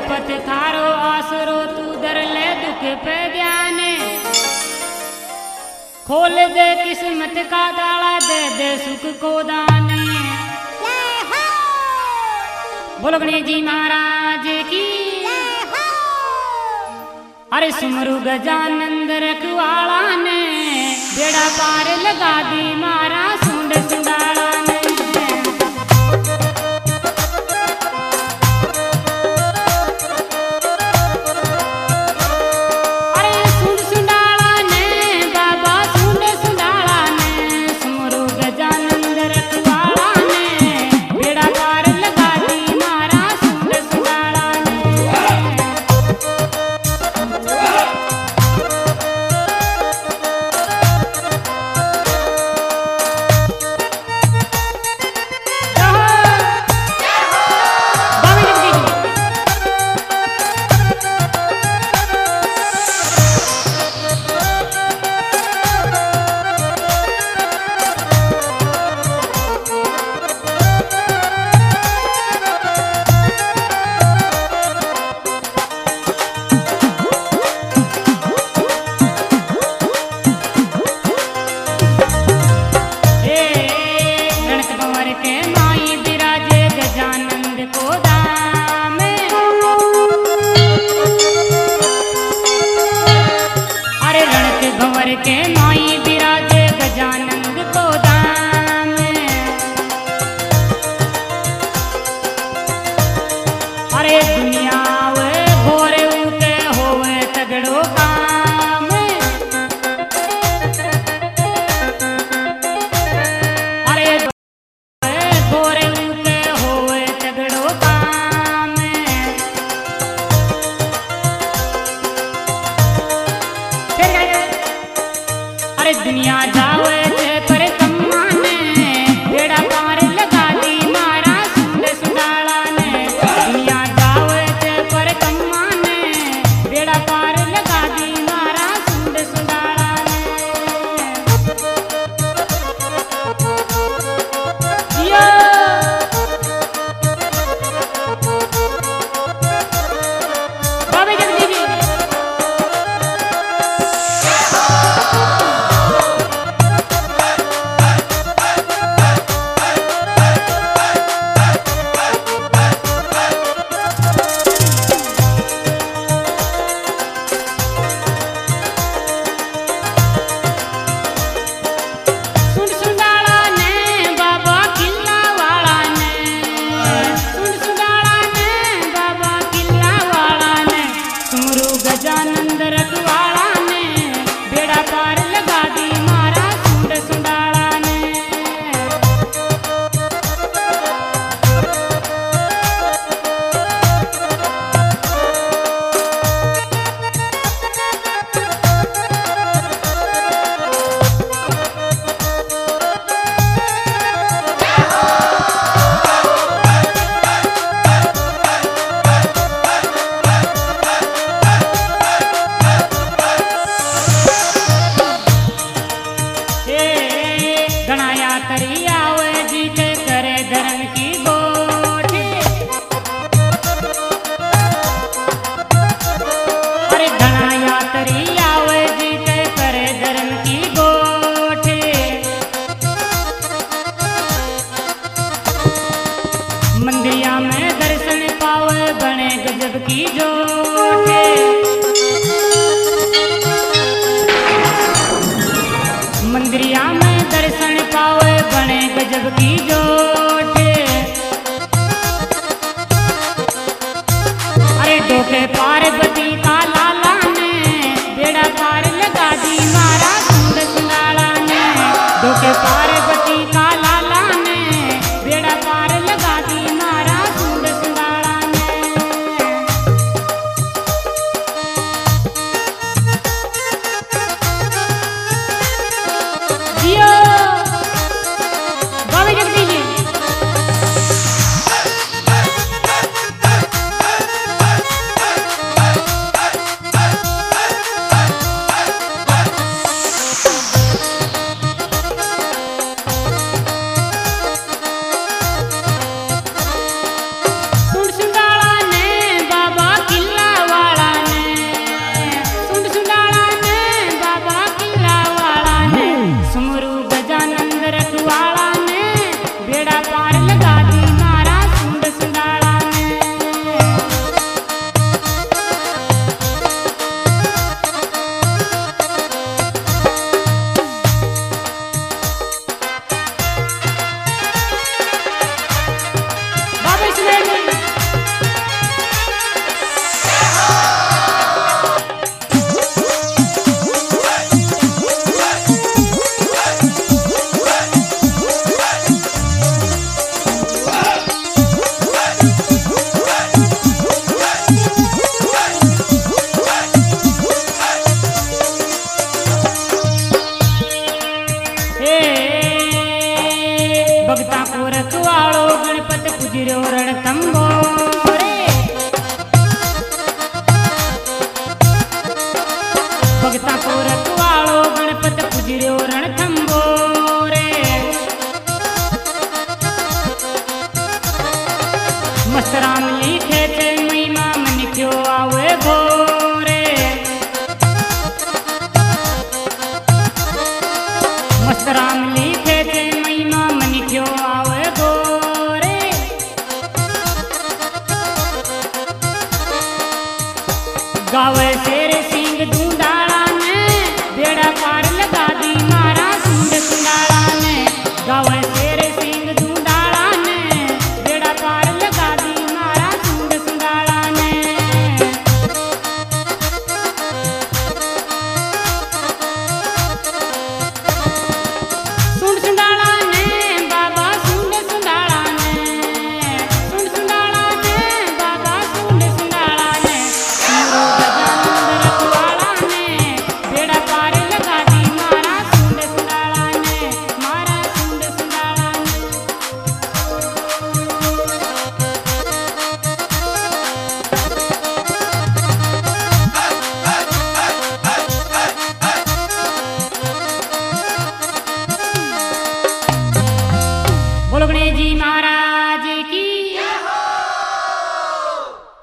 पथ थारो आसरो तू दर ले दुख पे ज्ञान खोल दे किस्मत का ताला दे दे सुख को दान। बोलो गणेश जी महाराज की। अरे सुमरु गजानंद रखवाला ने बेड़ा पार लगा दी मारा सूंड सुंडाला ने। के माई बिराजे गजानंद को दाम। अरे दुनिया वे घोरे उते होवे तगड़ो काम। अरे घोरे उते होवे तगड़ो काम। अरे दुनिया जावे थे पर कम्माने बेड़ा पार लगा दी मारा सूंड सुंडाला ने। दुनिया जावे थे पर कम्माने बेड़ा पार लगा दी मारा सूंड सुंडाला ने। बाबे जगदीश जी गजानंद रखवाला ने बेड़ा पार लगा दी मारा सूंड सुंडाला ने। घनाया तरी आवे जी के करे धर्म की गोठी। अरे घनाया तरी आवे जी के करे धर्म की गोठी। मंदिरिया में दर्शन पावे बने गजब की जोठी। मंदिरिया में दर्शन पावे बने गजब की जोटे। अरे डोके पार्वती का लाला ने बेड़ा पार लगा दी मारा सूंड सुंडाला ने। डोके पार्वती का लाला ने बेड़ा पार लगा दी मारा सूंड सुंडाला ने। बाबे जगदीश जी सूंड सुंडाला ने बाबा भगता को रखवाड़ो गणपत पुजर्यो रणथंभो रे। भगता को रखवाड़ो गणपत पुजर्यो रणथंभो रे। मस्त राम लिखे थे महिमा मन क्यों आवे भोरे। मस्त राम